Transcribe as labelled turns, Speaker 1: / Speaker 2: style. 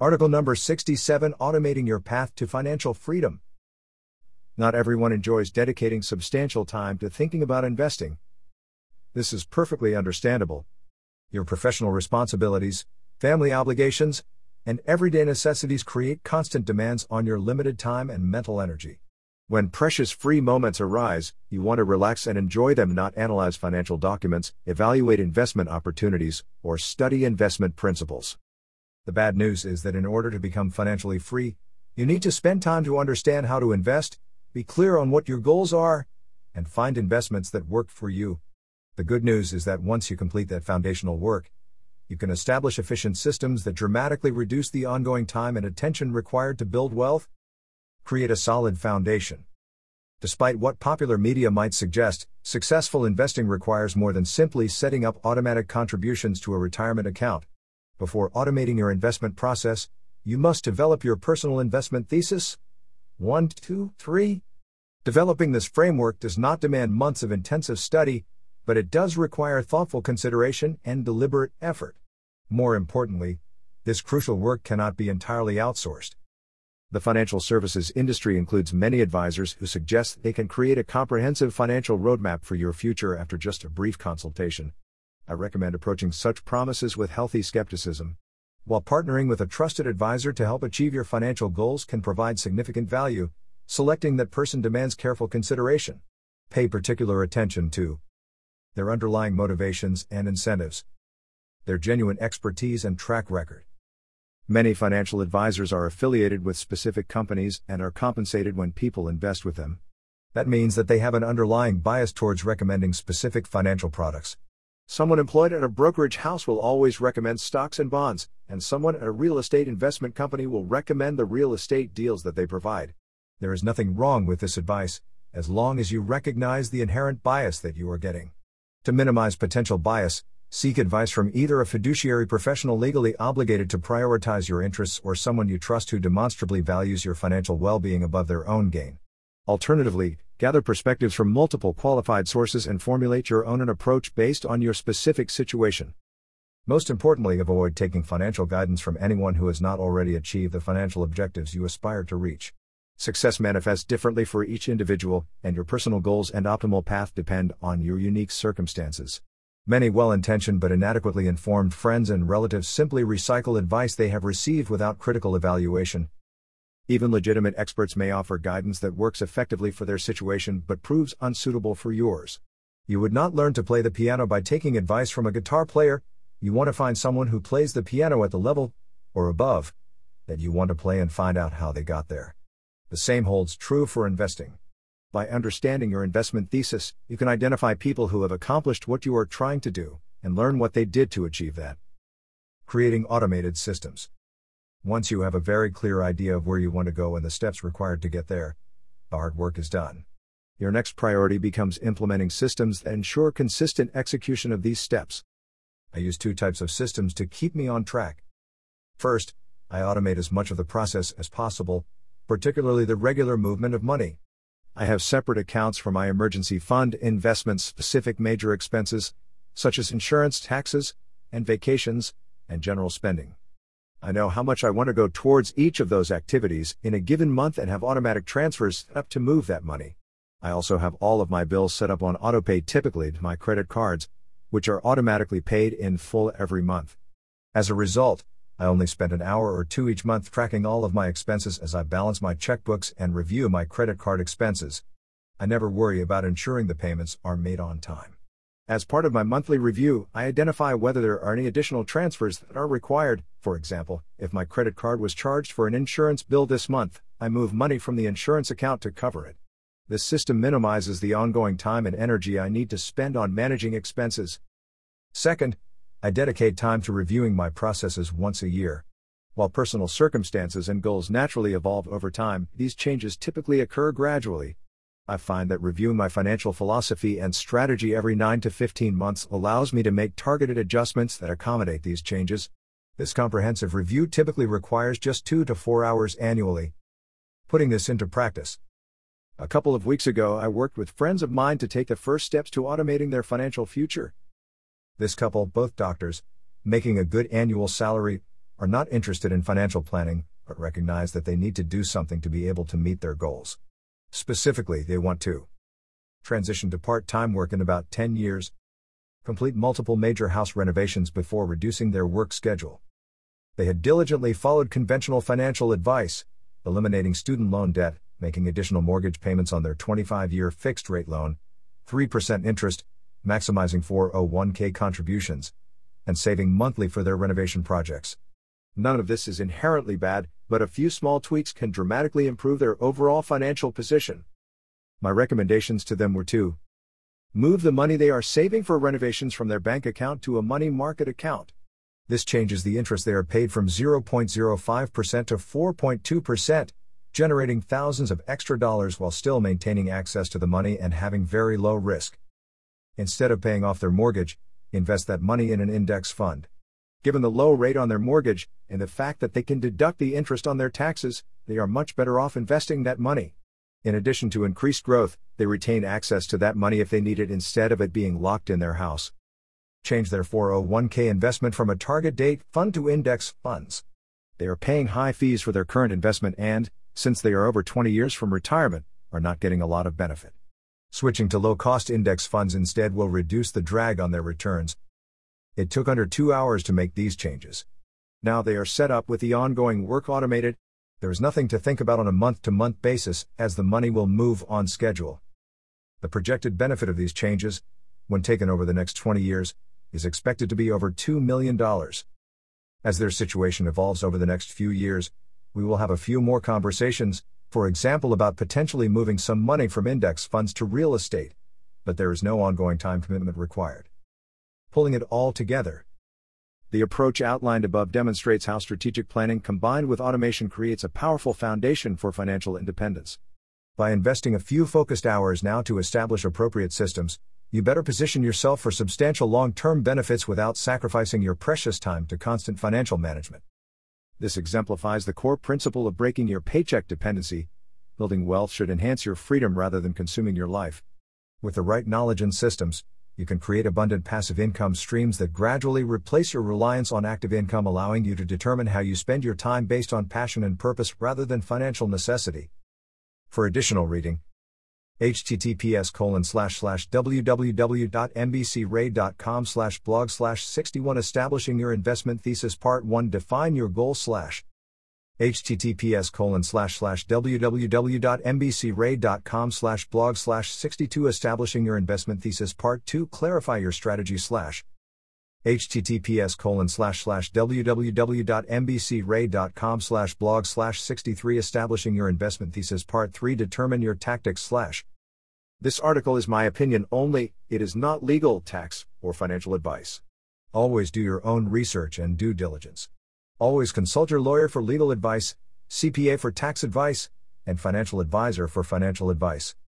Speaker 1: Article number 67: Automating Your Path to Financial Freedom. Not everyone enjoys dedicating substantial time to thinking about investing. This is perfectly understandable. Your professional responsibilities, family obligations, and everyday necessities create constant demands on your limited time and mental energy. When precious free moments arise, you want to relax and enjoy them, not analyze financial documents, evaluate investment opportunities, or study investment principles. The bad news is that in order to become financially free, you need to spend time to understand how to invest, be clear on what your goals are, and find investments that work for you. The good news is that once you complete that foundational work, you can establish efficient systems that dramatically reduce the ongoing time and attention required to build wealth. Create a solid foundation. Despite what popular media might suggest, successful investing requires more than simply setting up automatic contributions to a retirement account. Before automating your investment process, you must develop your personal investment thesis. 1, 2, 3. Developing this framework does not demand months of intensive study, but it does require thoughtful consideration and deliberate effort. More importantly, this crucial work cannot be entirely outsourced. The financial services industry includes many advisors who suggest they can create a comprehensive financial roadmap for your future after just a brief consultation. I recommend approaching such promises with healthy skepticism. While partnering with a trusted advisor to help achieve your financial goals can provide significant value, selecting that person demands careful consideration. Pay particular attention to their underlying motivations and incentives, their genuine expertise and track record. Many financial advisors are affiliated with specific companies and are compensated when people invest with them. That means that they have an underlying bias towards recommending specific financial products. Someone employed at a brokerage house will always recommend stocks and bonds, and someone at a real estate investment company will recommend the real estate deals that they provide. There is nothing wrong with this advice, as long as you recognize the inherent bias that you are getting. To minimize potential bias, seek advice from either a fiduciary professional legally obligated to prioritize your interests or someone you trust who demonstrably values your financial well-being above their own gain. Alternatively, gather perspectives from multiple qualified sources and formulate your own approach based on your specific situation. Most importantly, avoid taking financial guidance from anyone who has not already achieved the financial objectives you aspire to reach. Success manifests differently for each individual, and your personal goals and optimal path depend on your unique circumstances. Many well-intentioned but inadequately informed friends and relatives simply recycle advice they have received without critical evaluation. Even legitimate experts may offer guidance that works effectively for their situation but proves unsuitable for yours. You would not learn to play the piano by taking advice from a guitar player. You want to find someone who plays the piano at the level, or above, that you want to play and find out how they got there. The same holds true for investing. By understanding your investment thesis, you can identify people who have accomplished what you are trying to do, and learn what they did to achieve that. Creating automated systems. Once you have a very clear idea of where you want to go and the steps required to get there, the hard work is done. Your next priority becomes implementing systems that ensure consistent execution of these steps. I use 2 types of systems to keep me on track. First, I automate as much of the process as possible, particularly the regular movement of money. I have separate accounts for my emergency fund, investments, specific major expenses, such as insurance, taxes, and vacations, and general spending. I know how much I want to go towards each of those activities in a given month and have automatic transfers set up to move that money. I also have all of my bills set up on autopay, typically to my credit cards, which are automatically paid in full every month. As a result, I only spend an hour or 2 each month tracking all of my expenses as I balance my checkbooks and review my credit card expenses. I never worry about ensuring the payments are made on time. As part of my monthly review, I identify whether there are any additional transfers that are required. For example, if my credit card was charged for an insurance bill this month, I move money from the insurance account to cover it. This system minimizes the ongoing time and energy I need to spend on managing expenses. Second, I dedicate time to reviewing my processes once a year. While personal circumstances and goals naturally evolve over time, these changes typically occur gradually. I find that reviewing my financial philosophy and strategy every 9 to 15 months allows me to make targeted adjustments that accommodate these changes. This comprehensive review typically requires just 2 to 4 hours annually. Putting this into practice. A couple of weeks ago, I worked with friends of mine to take the first steps to automating their financial future. This couple, both doctors, making a good annual salary, are not interested in financial planning, but recognize that they need to do something to be able to meet their goals. Specifically, they want to transition to part-time work in about 10 years, complete multiple major house renovations before reducing their work schedule. They had diligently followed conventional financial advice, eliminating student loan debt, making additional mortgage payments on their 25-year fixed-rate loan, 3% interest, maximizing 401k contributions, and saving monthly for their renovation projects. None of this is inherently bad, but a few small tweaks can dramatically improve their overall financial position. My recommendations to them were to move the money they are saving for renovations from their bank account to a money market account. This changes the interest they are paid from 0.05% to 4.2%, generating thousands of extra dollars while still maintaining access to the money and having very low risk. Instead of paying off their mortgage, invest that money in an index fund. Given the low rate on their mortgage, and the fact that they can deduct the interest on their taxes, they are much better off investing that money. In addition to increased growth, they retain access to that money if they need it instead of it being locked in their house. Change their 401k investment from a target date fund to index funds. They are paying high fees for their current investment and, since they are over 20 years from retirement, are not getting a lot of benefit. Switching to low-cost index funds instead will reduce the drag on their returns. It took under 2 hours to make these changes. Now they are set up with the ongoing work automated. There is nothing to think about on a month-to-month basis, as the money will move on schedule. The projected benefit of these changes, when taken over the next 20 years, is expected to be over $2 million. As their situation evolves over the next few years, we will have a few more conversations, for example about potentially moving some money from index funds to real estate, but there is no ongoing time commitment required. Pulling it all together. The approach outlined above demonstrates how strategic planning combined with automation creates a powerful foundation for financial independence. By investing a few focused hours now to establish appropriate systems, you better position yourself for substantial long-term benefits without sacrificing your precious time to constant financial management. This exemplifies the core principle of breaking your paycheck dependency. Building wealth should enhance your freedom rather than consuming your life. With the right knowledge and systems, you can create abundant passive income streams that gradually replace your reliance on active income, allowing you to determine how you spend your time based on passion and purpose rather than financial necessity. For additional reading, https://www.mbcray.com/blog/61 Establishing Your Investment Thesis Part 1 Define Your Goal/ https://www.mbcray.com/blog/62 Establishing Your Investment Thesis Part 2 Clarify Your Strategy/ https://www.mbcray.com/blog/63 Establishing Your Investment Thesis Part 3 Determine Your Tactics/ This article is my opinion only, it is not legal, tax, or financial advice. Always do your own research and due diligence. Always consult your lawyer for legal advice, CPA for tax advice, and financial advisor for financial advice.